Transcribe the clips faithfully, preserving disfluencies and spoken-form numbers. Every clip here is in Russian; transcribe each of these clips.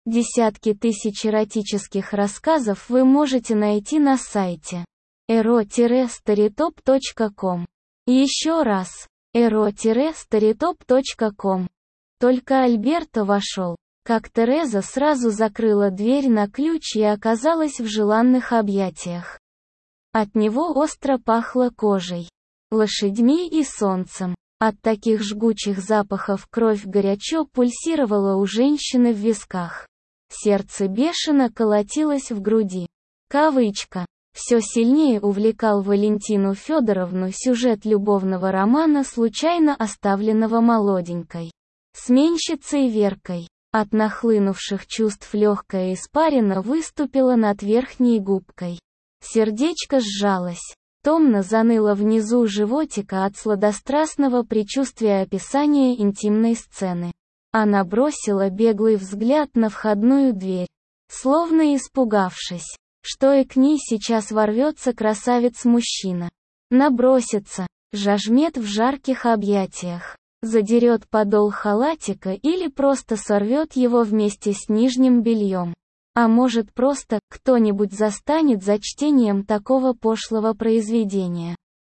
Десятки тысяч эротических рассказов вы можете найти на сайте эро старитоп точка ком. Еще раз, эро старитоп точка ком. Только Альберто вошел, как Тереза сразу закрыла дверь на ключ и оказалась в желанных объятиях. От него остро пахло кожей, лошадьми и солнцем. От таких жгучих запахов кровь горячо пульсировала у женщины в висках. Сердце бешено колотилось в груди. Кавычка. Все сильнее увлекал Валентину Федоровну сюжет любовного романа, случайно оставленного молоденькой сменщицей Веркой. От нахлынувших чувств легкая испарина выступила над верхней губкой. Сердечко сжалось. Томно заныло внизу животика от сладострастного предчувствия описания интимной сцены. Она бросила беглый взгляд на входную дверь, словно испугавшись, что и к ней сейчас ворвется красавец-мужчина. Набросится, жажмет в жарких объятиях, задерет подол халатика или просто сорвет его вместе с нижним бельем. А может, просто кто-нибудь застанет за чтением такого пошлого произведения.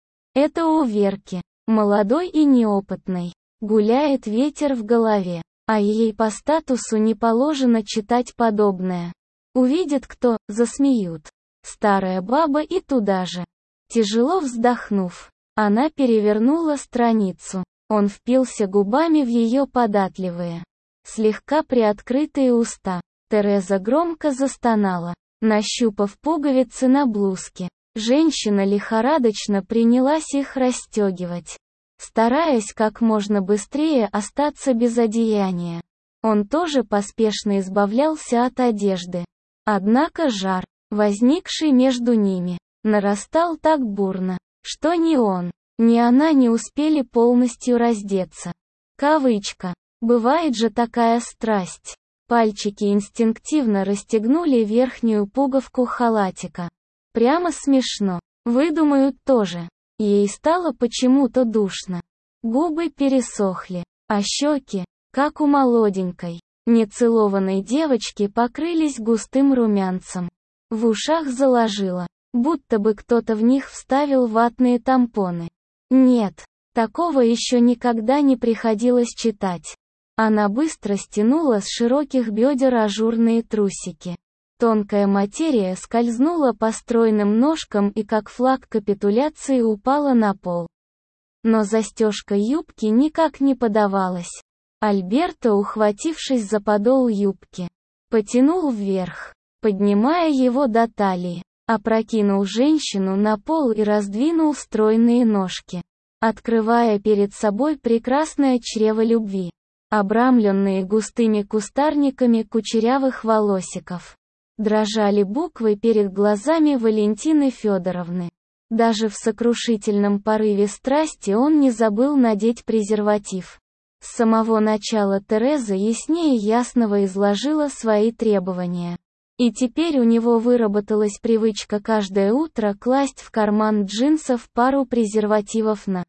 Это у Верки, молодой и неопытной, гуляет ветер в голове, а ей по статусу не положено читать подобное. Увидит кто, засмеют. Старая баба и туда же. Тяжело вздохнув, она перевернула страницу. Он впился губами в ее податливые, слегка приоткрытые уста. Тереза громко застонала, нащупав пуговицы на блузке. Женщина лихорадочно принялась их расстегивать, стараясь как можно быстрее остаться без одеяния. Он тоже поспешно избавлялся от одежды. Однако жар, возникший между ними, нарастал так бурно, что ни он, ни она не успели полностью раздеться. Кавычка. Бывает же такая страсть. Пальчики инстинктивно расстегнули верхнюю пуговку халатика. Прямо смешно. Выдумают тоже. Ей стало почему-то душно. Губы пересохли, а щеки, как у молоденькой, нецелованной девочки, покрылись густым румянцем. В ушах заложило, будто бы кто-то в них вставил ватные тампоны. Нет, такого еще никогда не приходилось читать. Она быстро стянула с широких бедер ажурные трусики. Тонкая материя скользнула по стройным ножкам и как флаг капитуляции упала на пол. Но застежка юбки никак не подавалась. Альберто, ухватившись за подол юбки, потянул вверх, поднимая его до талии, опрокинул женщину на пол и раздвинул стройные ножки, открывая перед собой прекрасное чрево любви, обрамленные густыми кустарниками кучерявых волосиков. Дрожали буквы перед глазами Валентины Федоровны. Даже в сокрушительном порыве страсти он не забыл надеть презерватив. С самого начала Тереза яснее ясного изложила свои требования. И теперь у него выработалась привычка каждое утро класть в карман джинсов пару презервативов на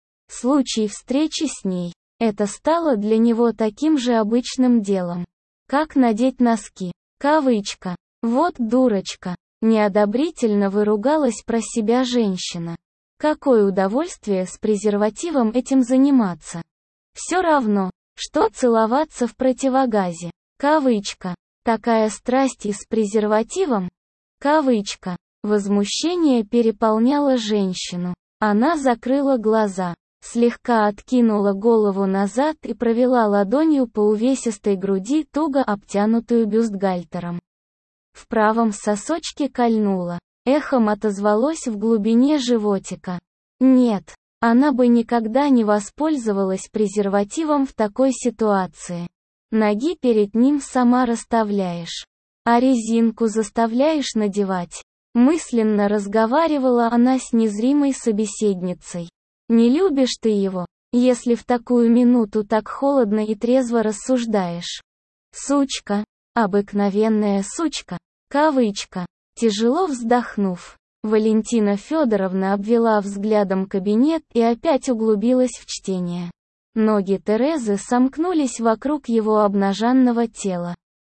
случай встречи с ней. Это стало для него таким же обычным делом, как надеть носки. Кавычка. Вот дурочка. Неодобрительно выругалась про себя женщина. Какое удовольствие с презервативом этим заниматься. Все равно, что целоваться в противогазе. Кавычка. Такая страсть и с презервативом. Кавычка. Возмущение переполняло женщину. Она закрыла глаза, слегка откинула голову назад и провела ладонью по увесистой груди, туго обтянутую бюстгальтером. В правом сосочке кольнуло. Эхом отозвалось в глубине животика. Нет, она бы никогда не воспользовалась презервативом в такой ситуации. Ноги перед ним сама расставляешь, а резинку заставляешь надевать. Мысленно разговаривала она с незримой собеседницей. Не любишь ты его, если в такую минуту так холодно и трезво рассуждаешь. Сучка, обыкновенная сучка. Кавычка. Тяжело вздохнув, Валентина Федоровна обвела взглядом кабинет и опять углубилась в чтение. Ноги Терезы сомкнулись вокруг его обнаженного тела.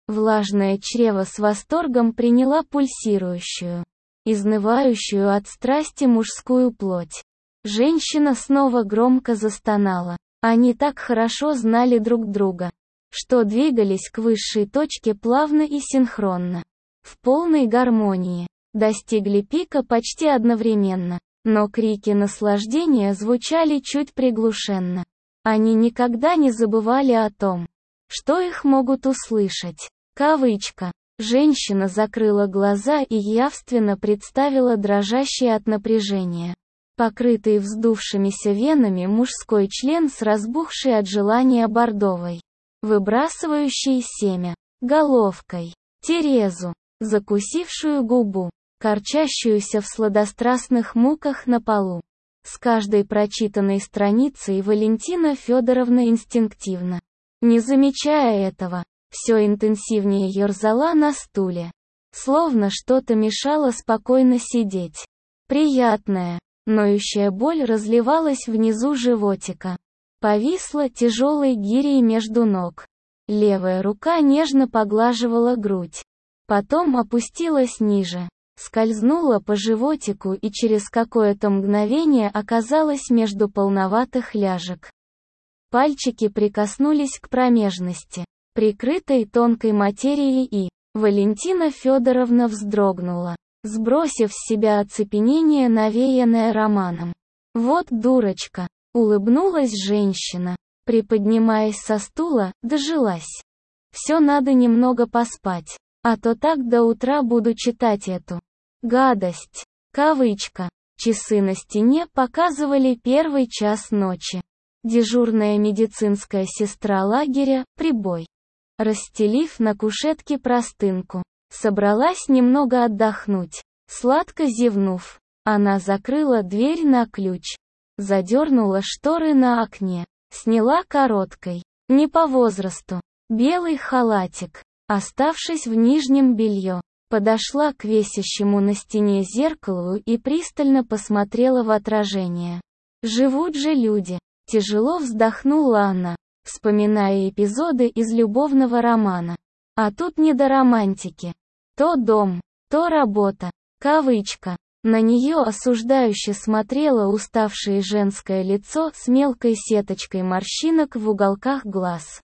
Влажное чрево с восторгом приняла пульсирующую, изнывающую от страсти мужскую плоть. Женщина снова громко застонала. Они так хорошо знали друг друга, что двигались к высшей точке плавно и синхронно, в полной гармонии. Достигли пика почти одновременно, но крики наслаждения звучали чуть приглушенно. Они никогда не забывали о том, что их могут услышать. Кавычка. Женщина закрыла глаза и явственно представила дрожащий от напряжения, покрытый вздувшимися венами мужской член с разбухшей от желания бордовой, выбрасывающей семя, головкой, Терезу, закусившую губу, корчащуюся в сладострастных муках на полу. С каждой прочитанной страницей Валентина Федоровна инстинктивно, не замечая этого, все интенсивнее ерзала на стуле, словно что-то мешало спокойно сидеть. Приятная, ноющая боль разливалась внизу животика. Повисла тяжелой гирей между ног. Левая рука нежно поглаживала грудь. Потом опустилась ниже, скользнула по животику и через какое-то мгновение оказалась между полноватых ляжек. Пальчики прикоснулись к промежности, прикрытой тонкой материей, и Валентина Федоровна вздрогнула, сбросив с себя оцепенение, навеянное романом. «Вот дурочка!» — улыбнулась женщина, приподнимаясь со стула, дожилась. «Все надо немного поспать, а то так до утра буду читать эту гадость». Кавычка. Часы на стене показывали первый час ночи. Дежурная медицинская сестра лагеря, прибой. Расстелив на кушетке простынку, собралась немного отдохнуть. Сладко зевнув, она закрыла дверь на ключ, задернула шторы на окне, сняла короткой, не по возрасту, белый халатик, оставшись в нижнем белье, подошла к висящему на стене зеркалу и пристально посмотрела в отражение. «Живут же люди!» Тяжело вздохнула она, вспоминая эпизоды из любовного романа. А тут не до романтики. То дом, то работа. Кавычка. На нее осуждающе смотрело уставшее женское лицо с мелкой сеточкой морщинок в уголках глаз.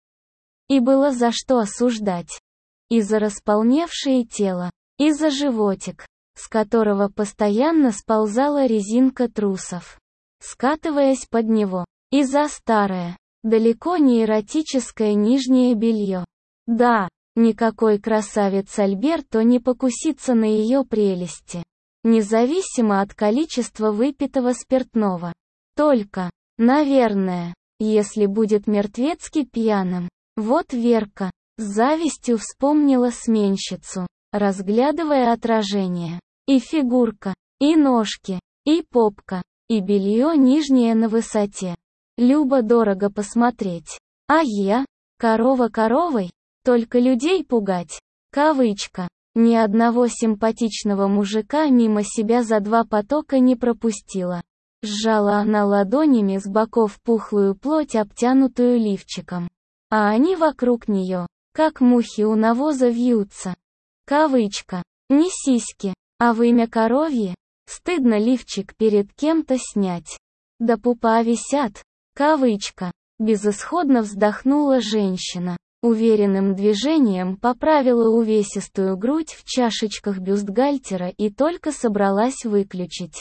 И было за что осуждать. И за располневшее тело, и за животик, с которого постоянно сползала резинка трусов, скатываясь под него, и за старое, далеко не эротическое нижнее белье. Да, никакой красавец Альберто не покусится на ее прелести, независимо от количества выпитого спиртного. Только, наверное, если будет мертвецки пьяным. Вот Верка с завистью вспомнила сменщицу, разглядывая отражение. И фигурка, и ножки, и попка, и белье нижнее на высоте. Любо-дорого посмотреть. А я? Корова коровой? Только людей пугать. Кавычка. Ни одного симпатичного мужика мимо себя за два потока не пропустила. Сжала она ладонями с боков пухлую плоть, обтянутую лифчиком. А они вокруг нее, как мухи у навоза, вьются. Кавычка. Не сиськи, а вымя коровье. Стыдно лифчик перед кем-то снять. Да пупа висят. Кавычка. Безысходно вздохнула женщина. Уверенным движением поправила увесистую грудь в чашечках бюстгальтера и только собралась выключить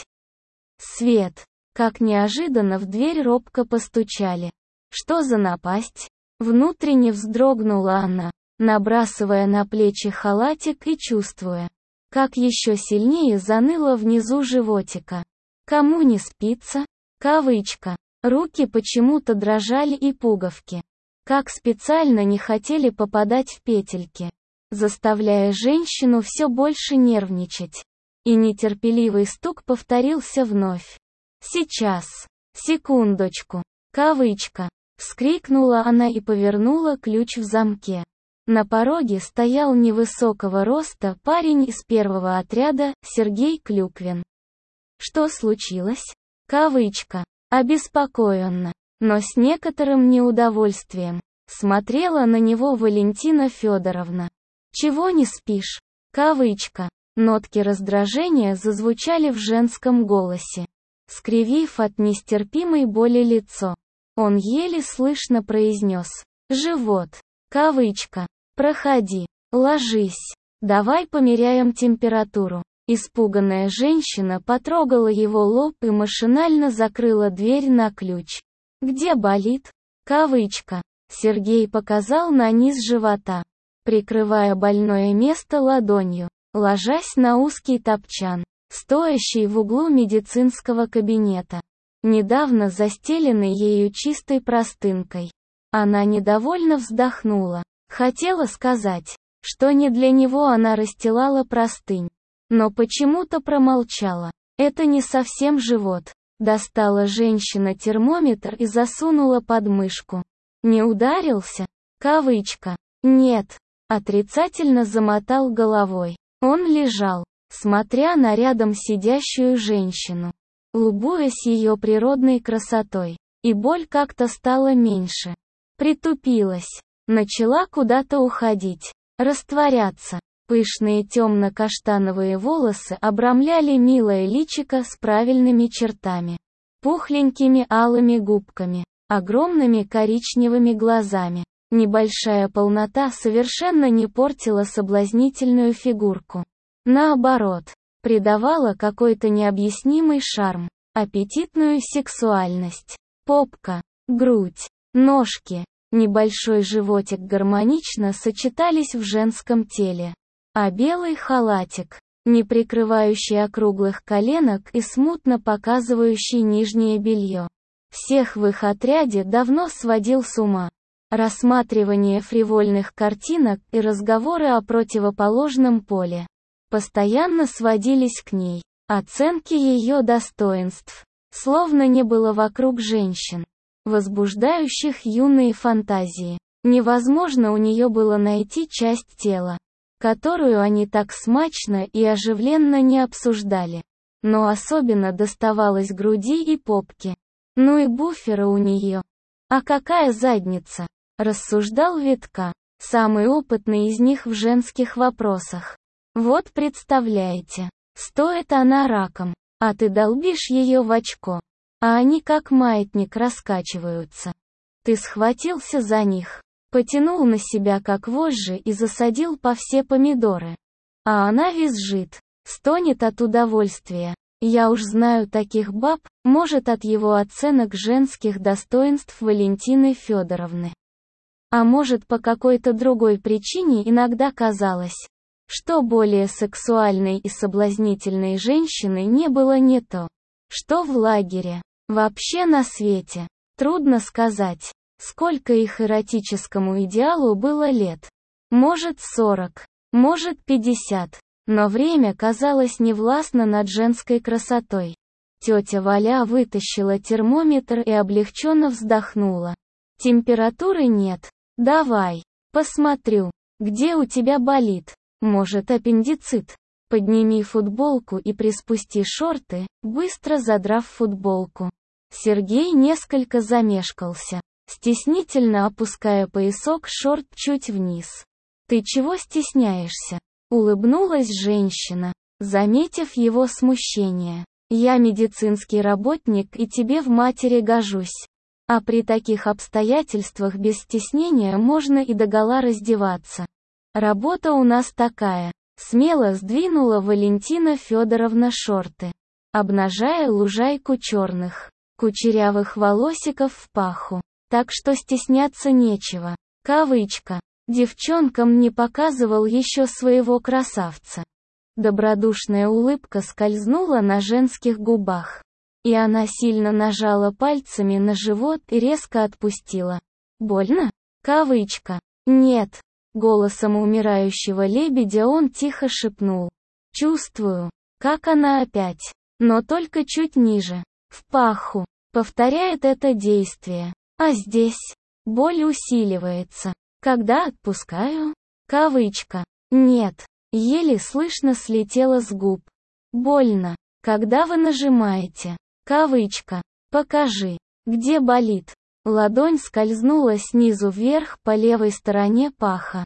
свет, как неожиданно в дверь робко постучали. Что за напасть? Внутренне вздрогнула она, набрасывая на плечи халатик и чувствуя, как еще сильнее заныло внизу животика. Кому не спится? Кавычка. Руки почему-то дрожали и пуговки, как специально не хотели попадать в петельки, заставляя женщину все больше нервничать. И нетерпеливый стук повторился вновь. «Сейчас. Секундочку». Кавычка. Вскрикнула она и повернула ключ в замке. На пороге стоял невысокого роста парень из первого отряда, Сергей Клюквин. «Что случилось?» Кавычка. Обеспокоенно, но с некоторым неудовольствием, смотрела на него Валентина Федоровна. Чего не спишь? Кавычка. Нотки раздражения зазвучали в женском голосе. Скривив от нестерпимой боли лицо, он еле слышно произнес: «Живот». Кавычка. «Проходи. Ложись. Давай померяем температуру». Испуганная женщина потрогала его лоб и машинально закрыла дверь на ключ. «Где болит?» Кавычка. Сергей показал на низ живота, прикрывая больное место ладонью, ложась на узкий топчан, стоящий в углу медицинского кабинета, недавно застеленный ею чистой простынкой. Она недовольно вздохнула. Хотела сказать, что не для него она расстилала простынь, но почему-то промолчала. Это не совсем живот. Достала женщина термометр и засунула под мышку. Не ударился? Кавычка. Нет. Отрицательно замотал головой. Он лежал, смотря на рядом сидящую женщину, любуясь ее природной красотой, и боль как-то стала меньше. Притупилась. Начала куда-то уходить, растворяться. Пышные темно-каштановые волосы обрамляли милое личико с правильными чертами, пухленькими алыми губками, огромными коричневыми глазами. Небольшая полнота совершенно не портила соблазнительную фигурку. Наоборот, придавала какой-то необъяснимый шарм, аппетитную сексуальность. Попка, грудь, ножки, небольшой животик гармонично сочетались в женском теле. А белый халатик, не прикрывающий округлых коленок и смутно показывающий нижнее белье, всех в их отряде давно сводил с ума. Рассматривание фривольных картинок и разговоры о противоположном поле постоянно сводились к ней, оценки ее достоинств, словно не было вокруг женщин, возбуждающих юные фантазии. Невозможно у нее было найти часть тела, которую они так смачно и оживленно не обсуждали. Но особенно доставалось груди и попке. Ну и буфера у нее. А какая задница? Рассуждал Витка, самый опытный из них в женских вопросах. Вот представляете, стоит она раком, а ты долбишь ее в очко, а они как маятник раскачиваются. Ты схватился за них, потянул на себя как вожжи и засадил по все помидоры. А она визжит, стонет от удовольствия. Я уж знаю таких баб, может, от его оценок женских достоинств Валентины Федоровны. А может, по какой-то другой причине иногда казалось, что более сексуальной и соблазнительной женщины не было не то, что в лагере, вообще на свете. Трудно сказать, сколько их эротическому идеалу было лет. Может сорок, может пятьдесят, но время казалось невластно над женской красотой. Тетя Валя вытащила термометр и облегченно вздохнула. Температуры нет. Давай, посмотрю, где у тебя болит. Может, аппендицит? Подними футболку и приспусти шорты, быстро задрав футболку. Сергей несколько замешкался, стеснительно опуская поясок шорт чуть вниз. «Ты чего стесняешься?» — улыбнулась женщина, заметив его смущение. «Я медицинский работник и тебе в матери гожусь. А при таких обстоятельствах без стеснения можно и догола раздеваться. Работа у нас такая». Смело сдвинула Валентина Федоровна шорты, обнажая лужайку черных, кучерявых волосиков в паху. Так что стесняться нечего. Кавычка. Девчонкам не показывал еще своего красавца. Добродушная улыбка скользнула на женских губах. И она сильно нажала пальцами на живот и резко отпустила. «Больно?» Кавычка. «Нет». Голосом умирающего лебедя он тихо шепнул. «Чувствую, как она опять, но только чуть ниже, в паху, повторяет это действие. А здесь боль усиливается. Когда отпускаю?» Кавычка. «Нет». Еле слышно слетело с губ. «Больно. Когда вы нажимаете?» Кавычка. «Покажи, где болит». Ладонь скользнула снизу вверх по левой стороне паха.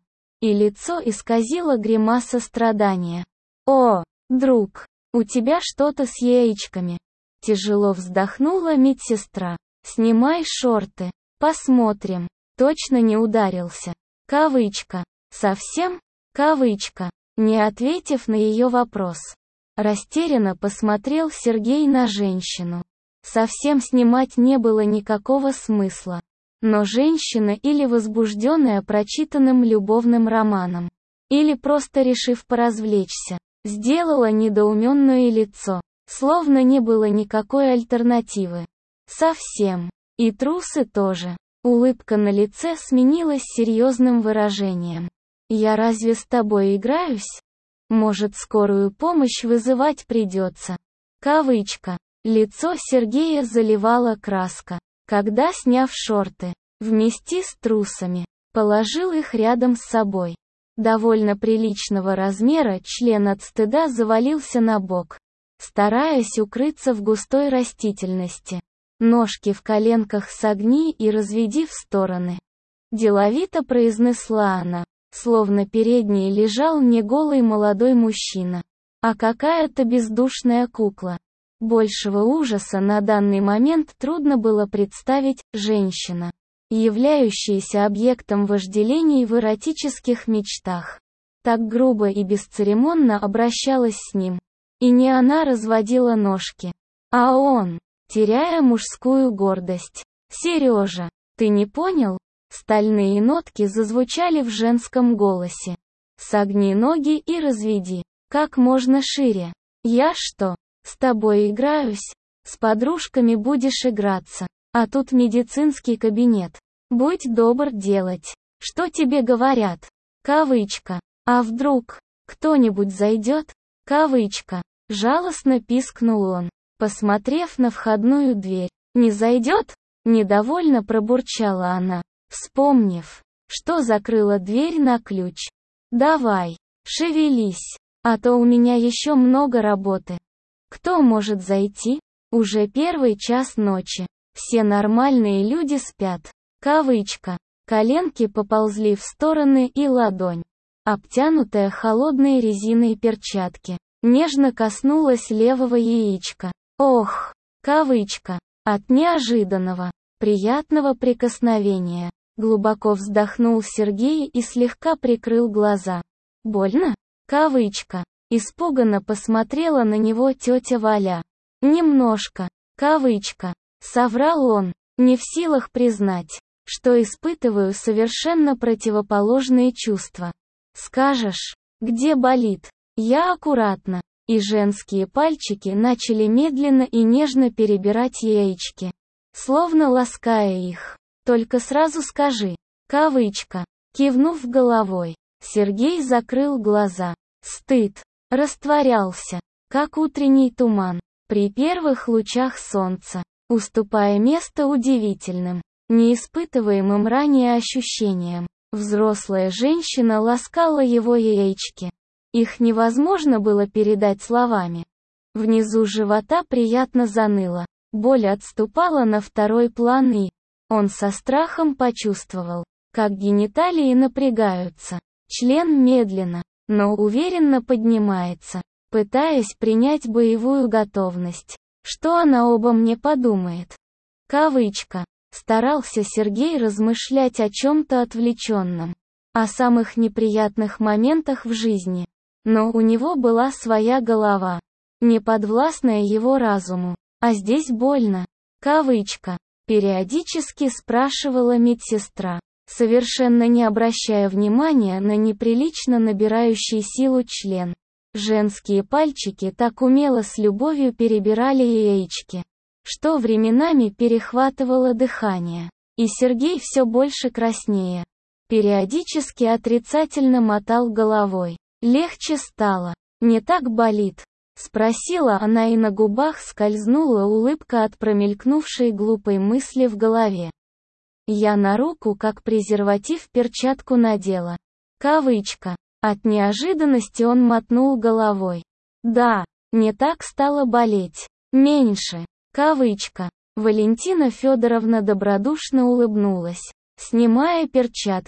и лицо исказило гримаса страдания. «О, друг, у тебя что-то с яичками». Тяжело вздохнула медсестра. «Снимай шорты. Посмотрим. Точно не ударился». Кавычка. «Совсем?» Кавычка. Не ответив на ее вопрос, растерянно посмотрел Сергей на женщину. Совсем снимать не было никакого смысла. Но женщина или возбужденная прочитанным любовным романом, или просто решив поразвлечься, сделала недоуменное лицо, словно не было никакой альтернативы. Совсем. И трусы тоже. Улыбка на лице сменилась серьезным выражением. «Я разве с тобой играюсь? Может, скорую помощь вызывать придется?» Кавычка. Лицо Сергея заливала краска, когда, сняв шорты, вместе с трусами, положил их рядом с собой. Довольно приличного размера член от стыда завалился на бок, стараясь укрыться в густой растительности. Ножки в коленках согни и разведи в стороны. Деловито произнесла она, словно перед ней лежал не голый молодой мужчина, а какая-то бездушная кукла. Большего ужаса на данный момент трудно было представить. Женщина, являющаяся объектом вожделений в эротических мечтах, так грубо и бесцеремонно обращалась с ним. И не она разводила ножки, а он, теряя мужскую гордость. «Сережа, ты не понял?» Стальные нотки зазвучали в женском голосе. «Согни ноги и разведи. Как можно шире. Я что, с тобой играюсь? С подружками будешь играться. А тут медицинский кабинет. Будь добр делать, что тебе говорят». Кавычка. «А вдруг кто-нибудь зайдет?» Кавычка. Жалостно пискнул он, посмотрев на входную дверь. «Не зайдет?» Недовольно пробурчала она, вспомнив, что закрыла дверь на ключ. «Давай, шевелись, а то у меня еще много работы». Кто может зайти? Уже первый час ночи. Все нормальные люди спят. Кавычка. Коленки поползли в стороны, и ладонь, обтянутая холодной резиной перчатки, нежно коснулась левого яичка. Ох! Кавычка. От неожиданного, приятного прикосновения, глубоко вздохнул Сергей и слегка прикрыл глаза. «Больно?» Кавычка. Испуганно посмотрела на него тетя Валя. «Немножко». Кавычка. Соврал он, не в силах признать, что испытываю совершенно противоположные чувства. «Скажешь, где болит?» Я аккуратно, и женские пальчики начали медленно и нежно перебирать яички, словно лаская их. «Только сразу скажи». Кавычка. Кивнув головой, Сергей закрыл глаза. Стыд растворялся, как утренний туман, при первых лучах солнца, уступая место удивительным, неиспытываемым ранее ощущениям. Взрослая женщина ласкала его яички. Их невозможно было передать словами. Внизу живота приятно заныло, боль отступала на второй план, и он со страхом почувствовал, как гениталии напрягаются. Член медленно, но уверенно поднимается, пытаясь принять боевую готовность. Что она обо мне подумает? Кавычка. Старался Сергей размышлять о чем-то отвлеченном, о самых неприятных моментах в жизни. Но у него была своя голова, не подвластная его разуму. А здесь больно. Кавычка. Периодически спрашивала медсестра, совершенно не обращая внимания на неприлично набирающий силу член. Женские пальчики так умело с любовью перебирали яички, что временами перехватывало дыхание. И Сергей все больше краснее, периодически отрицательно мотал головой. «Легче стало? Не так болит?» — спросила она, и на губах скользнула улыбка от промелькнувшей глупой мысли в голове. «Я на руку как презерватив перчатку надела». Кавычка. От неожиданности он мотнул головой. «Да, не так стало болеть. Меньше». Кавычка. Валентина Федоровна добродушно улыбнулась, снимая перчатки.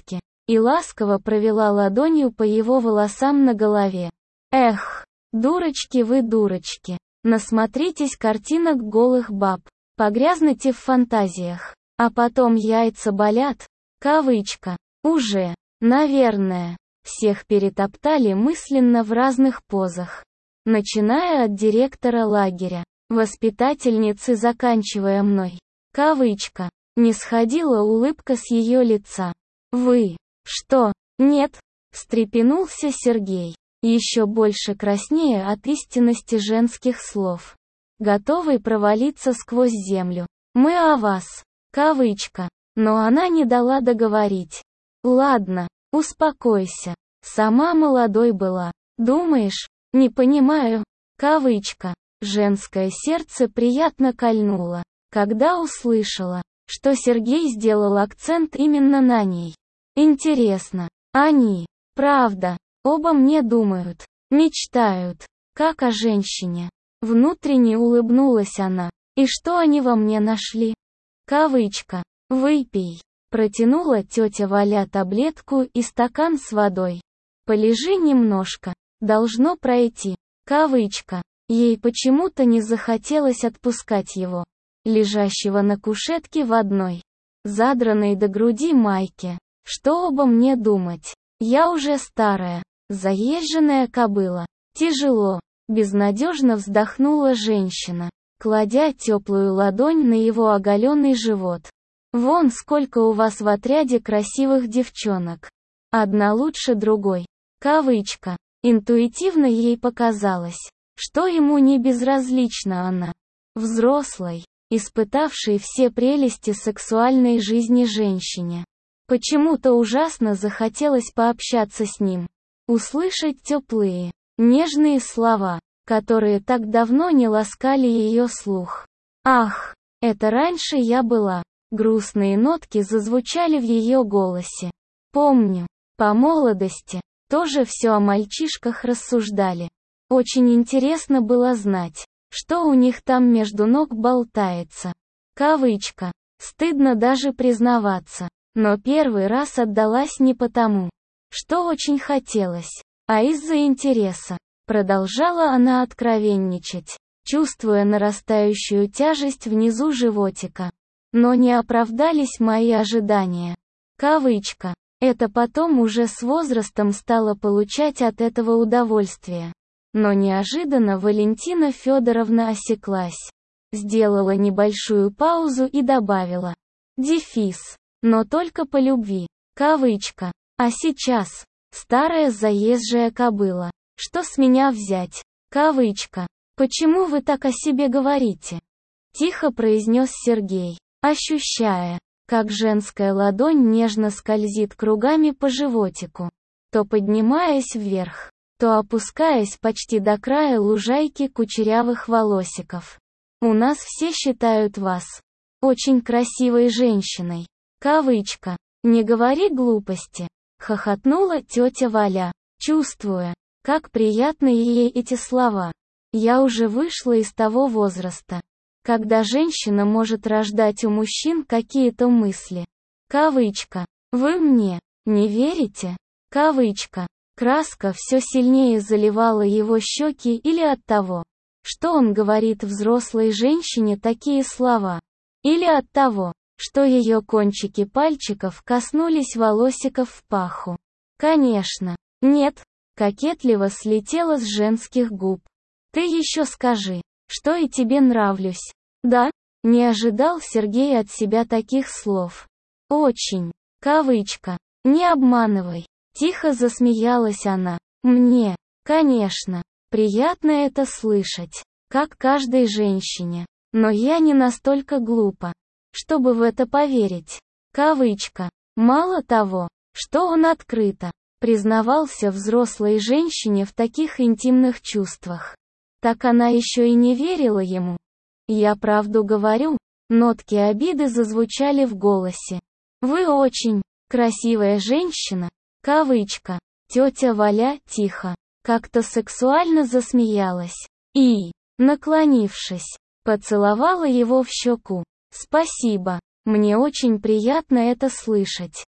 и ласково провела ладонью по его волосам на голове. Эх, дурочки вы дурочки, насмотритесь картинок голых баб, погрязнете в фантазиях, а потом яйца болят, кавычка, уже, наверное, всех перетоптали мысленно в разных позах, начиная от директора лагеря, воспитательницы, заканчивая мной, кавычка, не сходила улыбка с ее лица. Вы, что, нет? Встрепенулся Сергей, еще больше краснея от истинности женских слов, готовый провалиться сквозь землю. Мы о вас, кавычка, но она не дала договорить. Ладно, успокойся, сама молодой была, думаешь, не понимаю, кавычка, женское сердце приятно кольнуло, когда услышала, что Сергей сделал акцент именно на ней. Интересно, они, правда, оба мне думают, мечтают, как о женщине. Внутренне улыбнулась она. И что они во мне нашли? Кавычка. Выпей. Протянула тетя Валя таблетку и стакан с водой. Полежи немножко. Должно пройти. Кавычка. Ей почему-то не захотелось отпускать его, лежащего на кушетке в одной, задранной до груди майке. Что обо мне думать? Я уже старая, заезженная кобыла. Тяжело, безнадежно вздохнула женщина, кладя теплую ладонь на его оголенный живот. Вон сколько у вас в отряде красивых девчонок. Одна лучше другой. Кавычка. Интуитивно ей показалось, что ему не безразлична она. Взрослой, испытавшей все прелести сексуальной жизни женщине. Почему-то ужасно захотелось пообщаться с ним. Услышать теплые, нежные слова, которые так давно не ласкали ее слух. Ах, это раньше я была. Грустные нотки зазвучали в ее голосе. Помню, по молодости, тоже все о мальчишках рассуждали. Очень интересно было знать, что у них там между ног болтается. Кавычка. Стыдно даже признаваться. Но первый раз отдалась не потому, что очень хотелось, а из-за интереса. Продолжала она откровенничать, чувствуя нарастающую тяжесть внизу животика. Но не оправдались мои ожидания. Кавычка. Это потом уже с возрастом стала получать от этого удовольствие. Но неожиданно Валентина Федоровна осеклась. Сделала небольшую паузу и добавила. Дефис. Но только по любви. Кавычка. А сейчас, старая заезжая кобыла, что с меня взять? Кавычка. Почему вы так о себе говорите? Тихо произнес Сергей, ощущая, как женская ладонь нежно скользит кругами по животику, то поднимаясь вверх, то опускаясь почти до края лужайки кучерявых волосиков. У нас все считают вас очень красивой женщиной. Кавычка. Не говори глупости. Хохотнула тетя Валя, чувствуя, как приятны ей эти слова. Я уже вышла из того возраста, когда женщина может рождать у мужчин какие-то мысли. Кавычка. Вы мне не верите? Кавычка. Краска все сильнее заливала его щеки или от того, что он говорит взрослой женщине такие слова, или от того, что ее кончики пальчиков коснулись волосиков в паху. Конечно, нет, кокетливо слетело с женских губ. Ты еще скажи, что и тебе нравлюсь. Да? Не ожидал Сергей от себя таких слов. Очень. Кавычка. Не обманывай. Тихо засмеялась она. Мне, конечно, приятно это слышать, как каждой женщине. Но я не настолько глупа, чтобы в это поверить. Кавычка. Мало того, что он открыто признавался взрослой женщине в таких интимных чувствах, так она еще и не верила ему. Я правду говорю, нотки обиды зазвучали в голосе. Вы очень красивая женщина. Кавычка. Тетя Валя тихо, как-то сексуально засмеялась и, наклонившись, поцеловала его в щеку. Спасибо, мне очень приятно это слышать.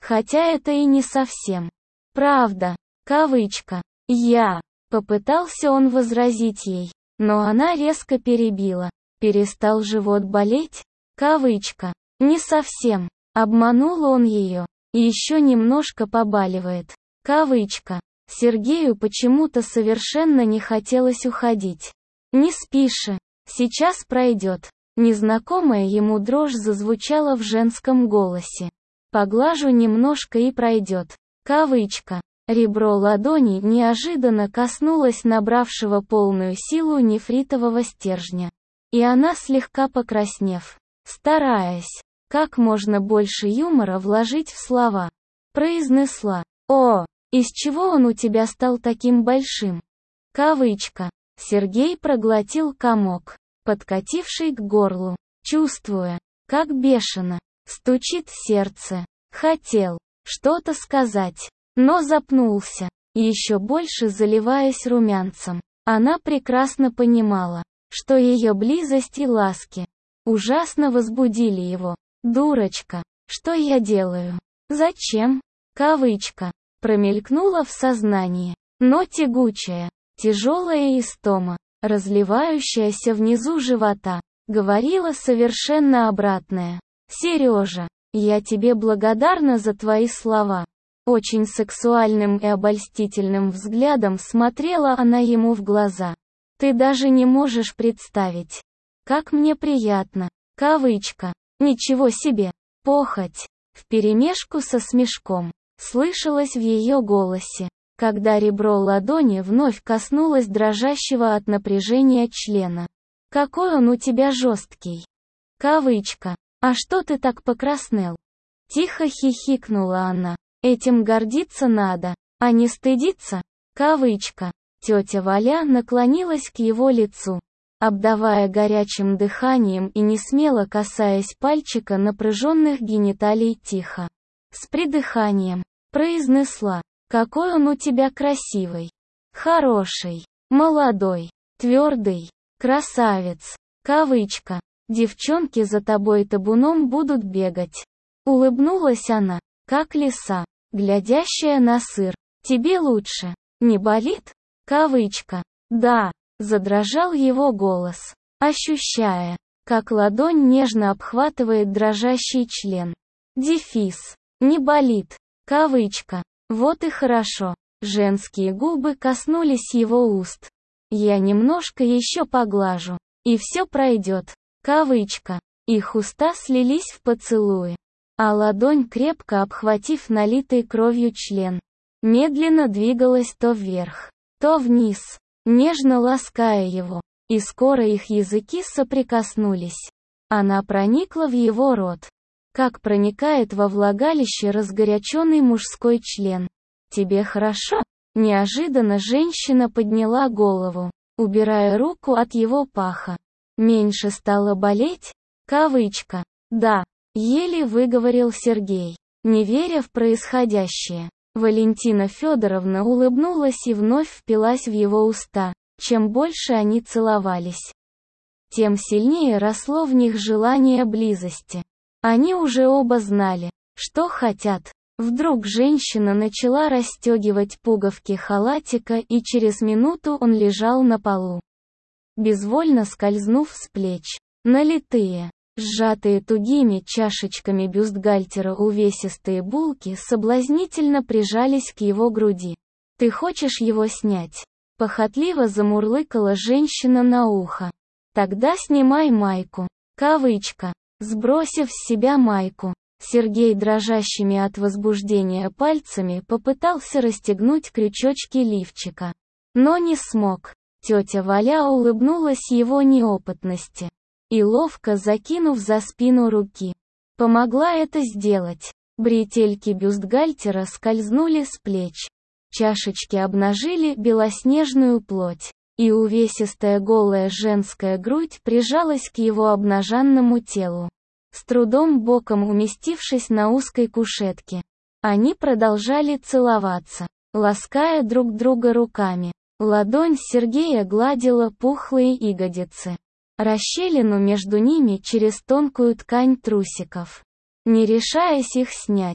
Хотя это и не совсем правда. Кавычка. Я. Попытался он возразить ей, но она резко перебила. Перестал живот болеть? Кавычка. Не совсем. Обманул он ее. И еще немножко побаливает. Кавычка. Сергею почему-то совершенно не хотелось уходить. Не спишь. Сейчас пройдет. Незнакомая ему дрожь зазвучала в женском голосе. Поглажу немножко и пройдет. Кавычка. Ребро ладони неожиданно коснулось набравшего полную силу нефритового стержня. И она, слегка покраснев, стараясь как можно больше юмора вложить в слова, произнесла: «О, из чего он у тебя стал таким большим?» Кавычка. Сергей проглотил комок, подкативший к горлу, чувствуя, как бешено стучит сердце. Хотел что-то сказать, но запнулся, еще больше заливаясь румянцем. Она прекрасно понимала, что ее близость и ласки ужасно возбудили его. «Дурочка, что я делаю? Зачем?» Кавычка. Промелькнула в сознании, но тягучая, тяжелая истома, разливающаяся внизу живота, говорила совершенно обратное. «Сережа, я тебе благодарна за твои слова». Очень сексуальным и обольстительным взглядом смотрела она ему в глаза. «Ты даже не можешь представить, как мне приятно». Кавычка. Ничего себе. Похоть. Вперемешку со смешком слышалось в ее голосе, когда ребро ладони вновь коснулось дрожащего от напряжения члена. «Какой он у тебя жесткий». Кавычка. «А что ты так покраснел?» Тихо хихикнула она. «Этим гордиться надо, а не стыдиться». Кавычка. Тетя Валя наклонилась к его лицу, обдавая горячим дыханием и несмело касаясь пальчика напряженных гениталий, тихо, с придыханием, произнесла: «Какой он у тебя красивый, хороший, молодой, твердый, красавец». Кавычка. «Девчонки за тобой табуном будут бегать». Улыбнулась она, как лиса, глядящая на сыр. «Тебе лучше, не болит?» Кавычка. «Да». Задрожал его голос, ощущая, как ладонь нежно обхватывает дрожащий член. Дефис. «Не болит». Кавычка. «Вот и хорошо». Женские губы коснулись его уст. «Я немножко еще поглажу, и все пройдет». Кавычка. Их уста слились в поцелуи, а ладонь, крепко обхватив налитый кровью член, медленно двигалась то вверх, то вниз, нежно лаская его, и скоро их языки соприкоснулись. Она проникла в его рот, как проникает во влагалище разгоряченный мужской член. «Тебе хорошо?» Неожиданно женщина подняла голову, убирая руку от его паха. «Меньше стало болеть?» Кавычка. «Да», еле выговорил Сергей, не веря в происходящее. Валентина Федоровна улыбнулась и вновь впилась в его уста. Чем больше они целовались, тем сильнее росло в них желание близости. Они уже оба знали, что хотят. Вдруг женщина начала расстегивать пуговки халатика, и через минуту он лежал на полу, безвольно скользнув с плеч. Налитые, сжатые тугими чашечками бюстгальтера увесистые булки соблазнительно прижались к его груди. «Ты хочешь его снять?» Похотливо замурлыкала женщина на ухо. «Тогда снимай майку». Кавычка. Сбросив с себя майку, Сергей дрожащими от возбуждения пальцами попытался расстегнуть крючочки лифчика, но не смог. Тетя Валя улыбнулась его неопытности и, ловко закинув за спину руки, помогла это сделать. Бретельки бюстгальтера скользнули с плеч. Чашечки обнажили белоснежную плоть, и увесистая голая женская грудь прижалась к его обнаженному телу, с трудом боком уместившись на узкой кушетке. Они продолжали целоваться, лаская друг друга руками. Ладонь Сергея гладила пухлые ягодицы, расщелину между ними через тонкую ткань трусиков, не решаясь их снять.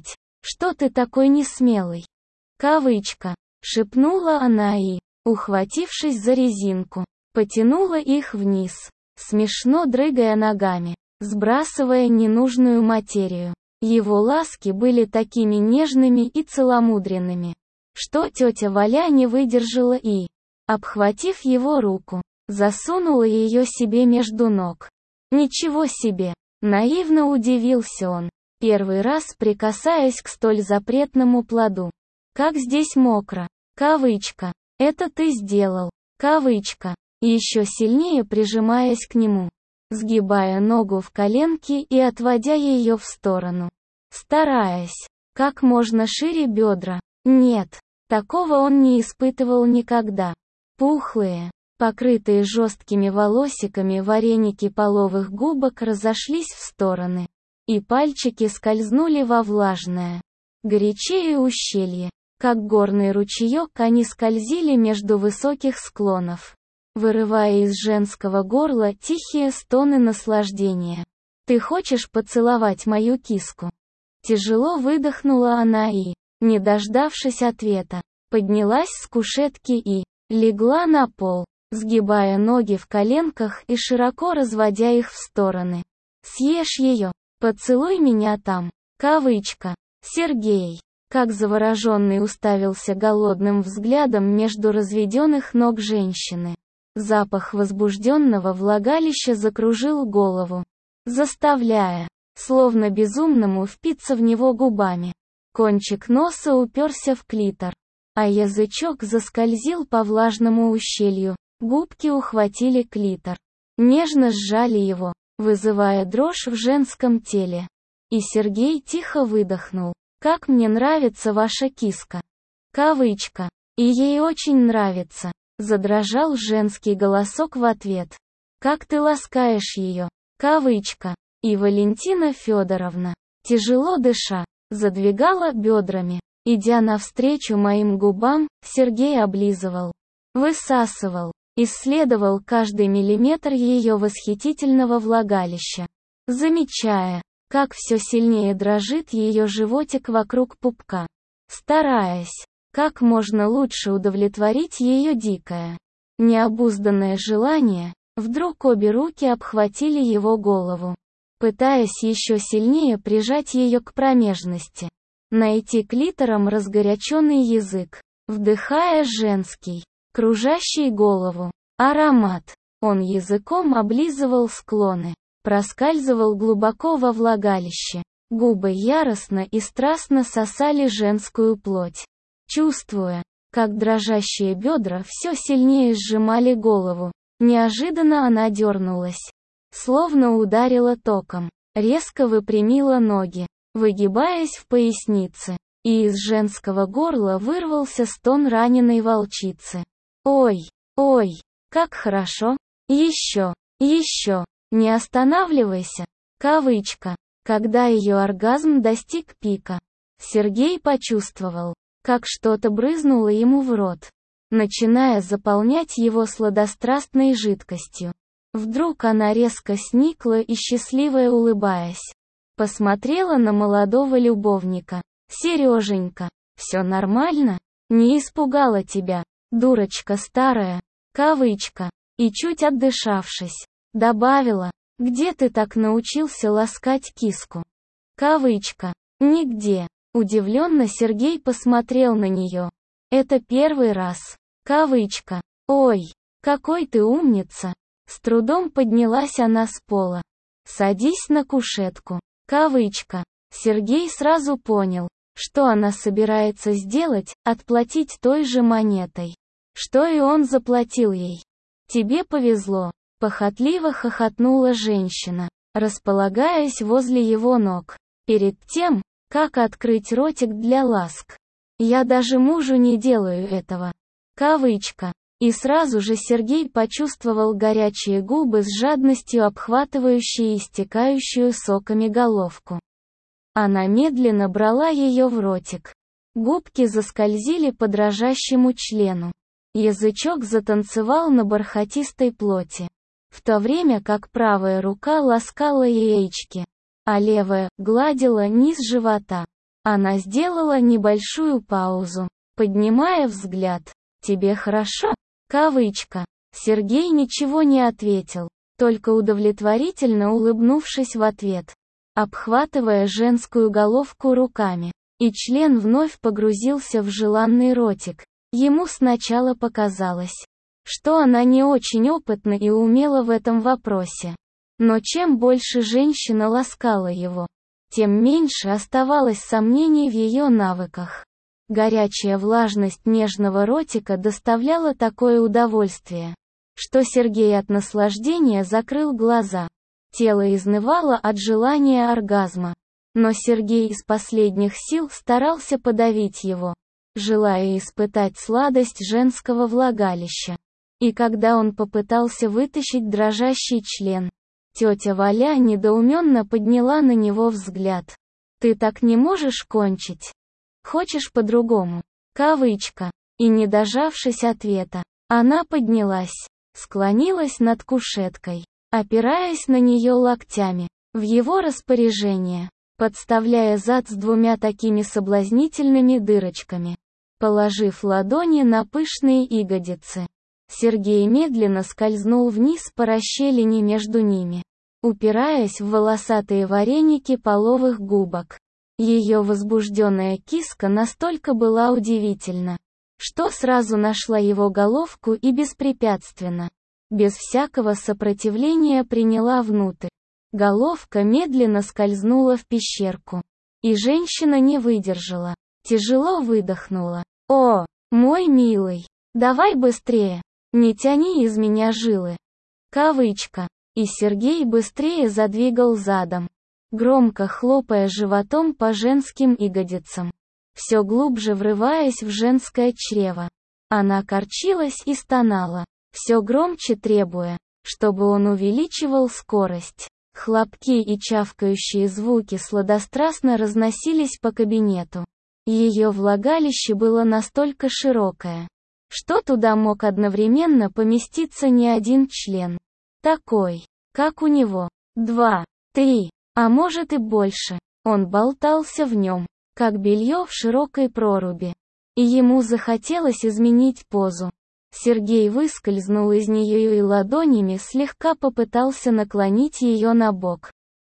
Что ты такой несмелый? Кавычка. Шепнула она и, ухватившись за резинку, потянула их вниз, смешно дрыгая ногами, сбрасывая ненужную материю. Его ласки были такими нежными и целомудренными, что тетя Валя не выдержала и, обхватив его руку, засунула ее себе между ног. Ничего себе! Наивно удивился он, первый раз прикасаясь к столь запретному плоду. Как здесь мокро. Кавычка. Это ты сделал. Кавычка. Еще сильнее прижимаясь к нему, сгибая ногу в коленке и отводя ее в сторону, стараясь как можно шире бедра. Нет, такого он не испытывал никогда. Пухлые, покрытые жесткими волосиками вареники половых губок разошлись в стороны, и пальчики скользнули во влажное, горячее ущелье. Как горный ручеек они скользили между высоких склонов, вырывая из женского горла тихие стоны наслаждения. «Ты хочешь поцеловать мою киску?» Тяжело выдохнула она и, не дождавшись ответа, поднялась с кушетки и легла на пол, сгибая ноги в коленках и широко разводя их в стороны. «Съешь ее, поцелуй меня там». Кавычка. Сергей, как завороженный, уставился голодным взглядом между разведенных ног женщины. Запах возбужденного влагалища закружил голову, заставляя, словно безумному, впиться в него губами. Кончик носа уперся в клитор, а язычок заскользил по влажному ущелью, губки ухватили клитор, нежно сжали его, вызывая дрожь в женском теле. И Сергей тихо выдохнул. «Как мне нравится ваша киска». Кавычка. И ей очень нравится. Задрожал женский голосок в ответ. «Как ты ласкаешь ее». Кавычка. И Валентина Федоровна, тяжело дыша, задвигала бедрами. Идя навстречу моим губам, Сергей облизывал, высасывал, исследовал каждый миллиметр ее восхитительного влагалища, замечая, как все сильнее дрожит ее животик вокруг пупка, стараясь, как можно лучше удовлетворить ее дикое, необузданное желание. Вдруг обе руки обхватили его голову, пытаясь еще сильнее прижать ее к промежности, найти клитором разгоряченный язык, вдыхая женский, кружащий голову, аромат. Он языком облизывал склоны, проскальзывал глубоко во влагалище. Губы яростно и страстно сосали женскую плоть, чувствуя, как дрожащие бедра все сильнее сжимали голову. Неожиданно она дернулась, словно ударила током, резко выпрямила ноги, выгибаясь в пояснице, и из женского горла вырвался стон раненой волчицы. «Ой, ой, как хорошо! Еще, еще! Не останавливайся!» Кавычка. Когда ее оргазм достиг пика, Сергей почувствовал, как что-то брызнуло ему в рот, начиная заполнять его сладострастной жидкостью. Вдруг она резко сникла и, счастливая улыбаясь, посмотрела на молодого любовника. «Сереженька, все нормально? Не испугала тебя, дурочка старая?» Кавычка. И чуть отдышавшись, добавила: «Где ты так научился ласкать киску?» Кавычка. «Нигде». Удивленно Сергей посмотрел на нее. «Это первый раз». Кавычка. «Ой, какой ты умница!» С трудом поднялась она с пола. «Садись на кушетку». Кавычка. Сергей сразу понял, что она собирается сделать, отплатить той же монетой, что и он заплатил ей. «Тебе повезло», — похотливо хохотнула женщина, располагаясь возле его ног, перед тем, как открыть ротик для ласк. «Я даже мужу не делаю этого». Кавычка. И сразу же Сергей почувствовал горячие губы с жадностью обхватывающие истекающую соками головку. Она медленно брала ее в ротик. Губки заскользили по дрожащему члену. Язычок затанцевал на бархатистой плоти, в то время как правая рука ласкала яички, а левая гладила низ живота. Она сделала небольшую паузу, поднимая взгляд. «Тебе хорошо?» Кавычка. Сергей ничего не ответил, только удовлетворительно улыбнувшись в ответ, обхватывая женскую головку руками. И член вновь погрузился в желанный ротик. Ему сначала показалось, что она не очень опытна и умела в этом вопросе. Но чем больше женщина ласкала его, тем меньше оставалось сомнений в ее навыках. Горячая влажность нежного ротика доставляла такое удовольствие, что Сергей от наслаждения закрыл глаза. Тело изнывало от желания оргазма. Но Сергей из последних сил старался подавить его, желая испытать сладость женского влагалища. И когда он попытался вытащить дрожащий член, тетя Валя недоуменно подняла на него взгляд. «Ты так не можешь кончить? Хочешь по-другому?» Кавычка. И не дожавшись ответа, она поднялась, склонилась над кушеткой, опираясь на нее локтями, в его распоряжение, подставляя зад с двумя такими соблазнительными дырочками. Положив ладони на пышные ягодицы, Сергей медленно скользнул вниз по расщелине между ними, упираясь в волосатые вареники половых губок. Ее возбужденная киска настолько была удивительна, что сразу нашла его головку и беспрепятственно, без всякого сопротивления приняла внутрь. Головка медленно скользнула в пещерку. И женщина не выдержала. Тяжело выдохнула. «О, мой милый, давай быстрее, не тяни из меня жилы». Кавычка. И Сергей быстрее задвигал задом, громко хлопая животом по женским ягодицам, все глубже врываясь в женское чрево. Она корчилась и стонала, все громче требуя, чтобы он увеличивал скорость. Хлопки и чавкающие звуки сладострастно разносились по кабинету. Ее влагалище было настолько широкое, что туда мог одновременно поместиться не один член. Такой, как у него. Два, три, а может и больше. Он болтался в нем, как белье в широкой проруби. И ему захотелось изменить позу. Сергей выскользнул из нее и ладонями слегка попытался наклонить ее на бок.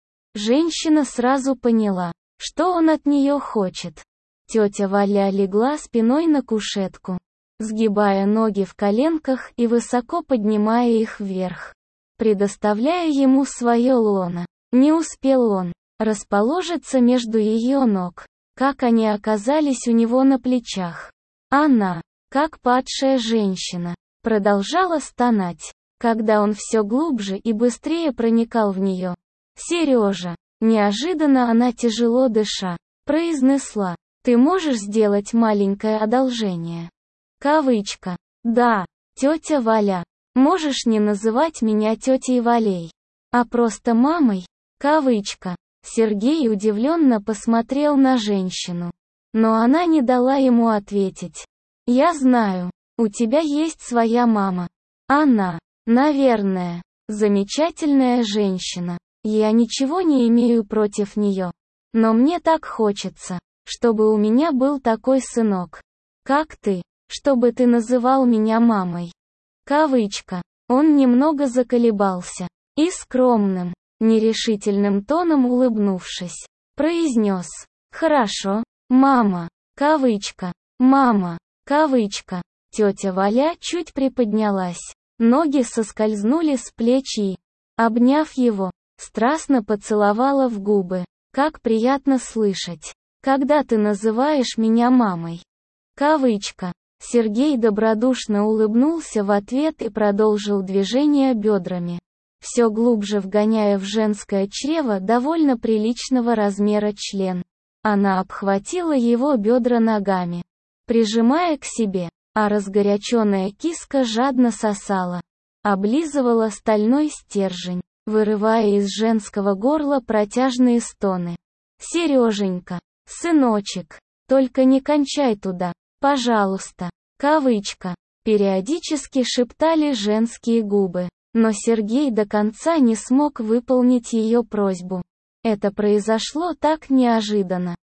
Женщина сразу поняла, что он от нее хочет. Тетя Валя легла спиной на кушетку, сгибая ноги в коленках и высоко поднимая их вверх, предоставляя ему свое лоно. Не успел он расположиться между ее ног, как они оказались у него на плечах. Она, как падшая женщина, продолжала стонать, когда он все глубже и быстрее проникал в нее. «Сережа!» Неожиданно она, тяжело дыша, произнесла: «Ты можешь сделать маленькое одолжение?» Кавычка. «Да, тетя Валя. Можешь не называть меня тетей Валей, а просто мамой?» Кавычка. Сергей удивленно посмотрел на женщину, но она не дала ему ответить. «Я знаю, у тебя есть своя мама. Она, наверное, замечательная женщина. Я ничего не имею против нее. Но мне так хочется, чтобы у меня был такой сынок, как ты, чтобы ты называл меня мамой». Кавычка. Он немного заколебался и скромным, нерешительным тоном улыбнувшись, произнес: «Хорошо, мама». Кавычка. «Мама». Кавычка. Тетя Валя чуть приподнялась, ноги соскользнули с плеч и, обняв его, страстно поцеловала в губы. «Как приятно слышать, когда ты называешь меня мамой». Кавычка. Сергей добродушно улыбнулся в ответ и продолжил движение бедрами, все глубже вгоняя в женское чрево довольно приличного размера член. Она обхватила его бедра ногами, прижимая к себе, а разгоряченная киска жадно сосала, облизывала стальной стержень, вырывая из женского горла протяжные стоны. «Сереженька, сыночек, только не кончай туда, пожалуйста». Кавычка. Периодически шептали женские губы, но Сергей до конца не смог выполнить ее просьбу. Это произошло так неожиданно,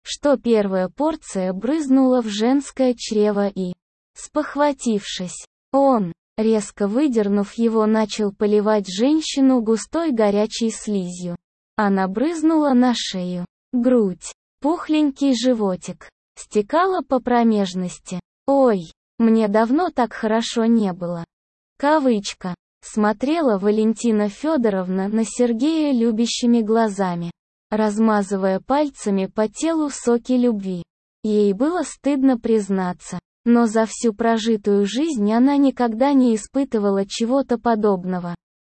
что первая порция брызнула в женское чрево и, спохватившись, он, резко выдернув его, начал поливать женщину густой горячей слизью. Она брызнула на шею, грудь, пухленький животик, стекала по промежности. «Ой, мне давно так хорошо не было». Кавычка. Смотрела Валентина Федоровна на Сергея любящими глазами, размазывая пальцами по телу соки любви. Ей было стыдно признаться, но за всю прожитую жизнь она никогда не испытывала чего-то подобного.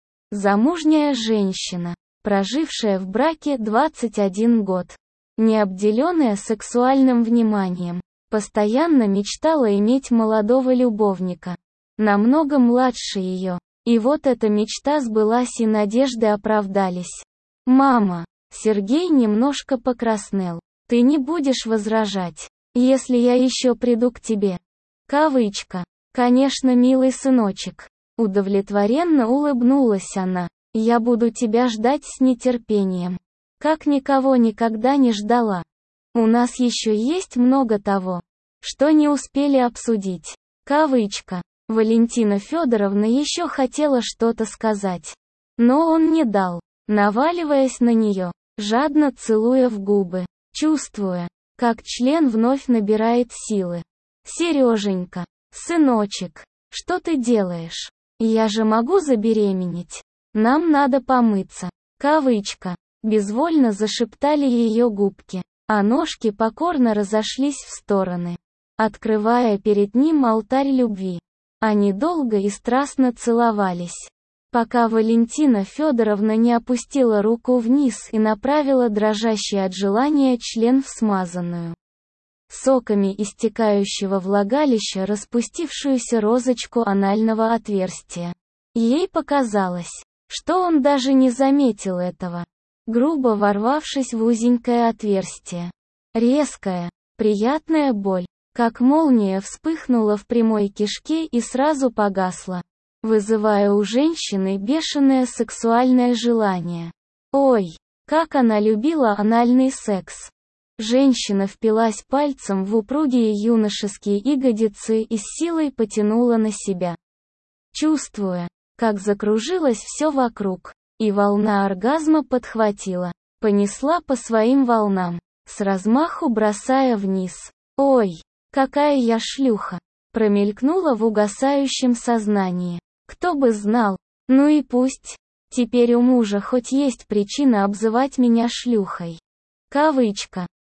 Замужняя женщина, прожившая в браке двадцать один год, не обделенная сексуальным вниманием, постоянно мечтала иметь молодого любовника, намного младше ее. И вот эта мечта сбылась, и надежды оправдались. «Мама!» Сергей немножко покраснел. «Ты не будешь возражать, если я еще приду к тебе?» Кавычка. «Конечно, милый сыночек». Удовлетворенно улыбнулась она. «Я буду тебя ждать с нетерпением. Как никого никогда не ждала. У нас еще есть много того, что не успели обсудить». Кавычка. Валентина Федоровна еще хотела что-то сказать, но он не дал, наваливаясь на нее, жадно целуя в губы, чувствуя, как член вновь набирает силы. «Сереженька, сыночек, что ты делаешь? Я же могу забеременеть. Нам надо помыться». Кавычка. Безвольно зашептали ее губки, а ножки покорно разошлись в стороны, открывая перед ним алтарь любви. Они долго и страстно целовались, пока Валентина Федоровна не опустила руку вниз и направила дрожащий от желания член в смазанную соками истекающего влагалища распустившуюся розочку анального отверстия. Ей показалось, что он даже не заметил этого, грубо ворвавшись в узенькое отверстие. Резкая, приятная боль, как молния, вспыхнула в прямой кишке и сразу погасла, вызывая у женщины бешеное сексуальное желание. Ой, как она любила анальный секс! Женщина впилась пальцем в упругие юношеские ягодицы и с силой потянула на себя, чувствуя, как закружилось все вокруг, и волна оргазма подхватила, понесла по своим волнам, с размаху бросая вниз. «Ой, какая я шлюха!» промелькнула в угасающем сознании. Кто бы знал, ну и пусть. Теперь у мужа хоть есть причина обзывать меня шлюхой. Кавычка.